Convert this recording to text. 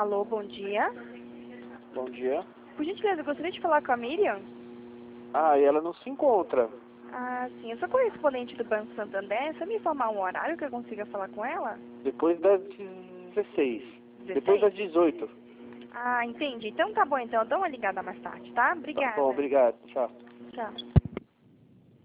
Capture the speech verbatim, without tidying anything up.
Alô, bom dia. Bom dia. Por gentileza, eu gostaria de falar com a Miriam. Ah, e ela não se encontra. Ah, sim. Eu sou correspondente do Banco Santander. Você me informar um horário que eu consiga falar com ela? Depois das dezesseis. Depois das dezoito. Ah, entendi. Então tá bom, então. Eu dou uma ligada mais tarde, tá? Tá bom, Obrigada. obrigado. Tchau. Tchau.